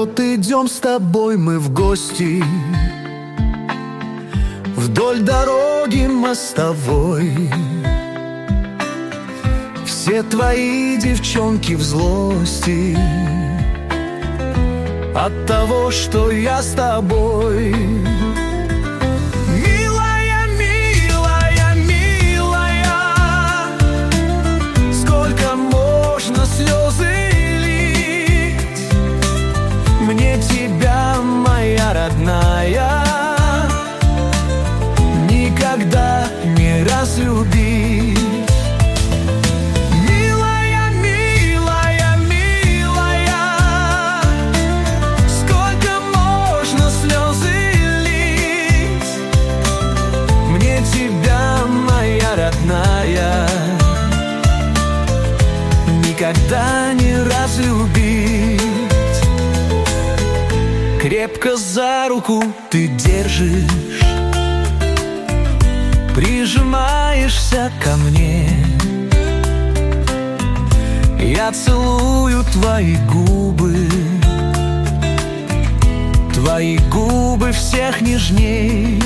Вот идем с тобой мы в гости вдоль дороги мостовой. Все твои девчонки в злости от того, что я с тобой. Милая, милая, милая, сколько можно слезы лить? Мне тебя, моя родная, никогда не разлюбить. Никогда не разлюбить. Крепко за руку ты держишь, прижимаешься ко мне. Я целую твои губы всех нежней.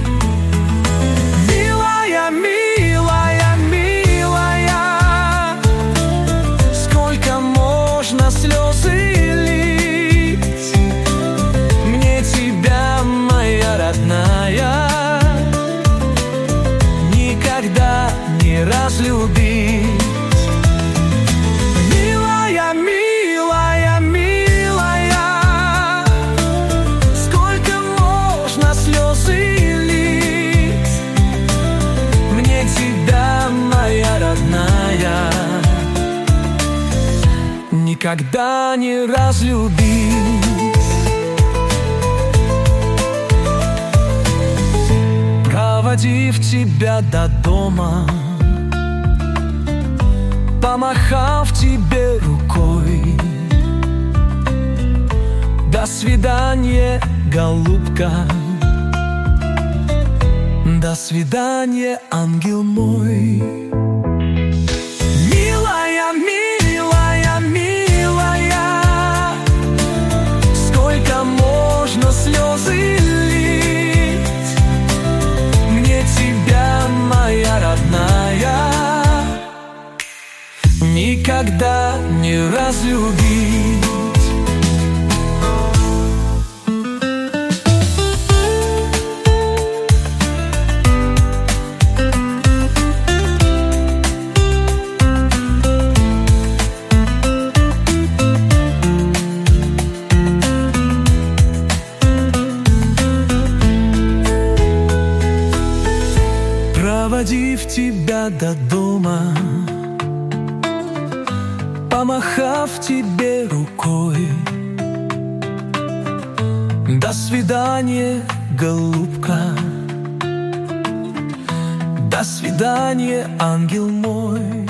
Милая, милая, милая, сколько можно слезы лить? Мне тебя, моя родная, никогда не разлюбить. Милая, милая, милая, сколько можно слезы лить? Мне тебя, моя родная, никогда не разлюбить. Проводив тебя до дома, помахав тебе рукой, до свидания, голубка, до свидания, ангел мой. Милая, милая, милая, сколько можно слезы лить? Мне тебя, моя родная, никогда не разлюбить. Проводив тебя до дома, помахав тебе рукой, до свидания, голубка, до свидания, ангел мой.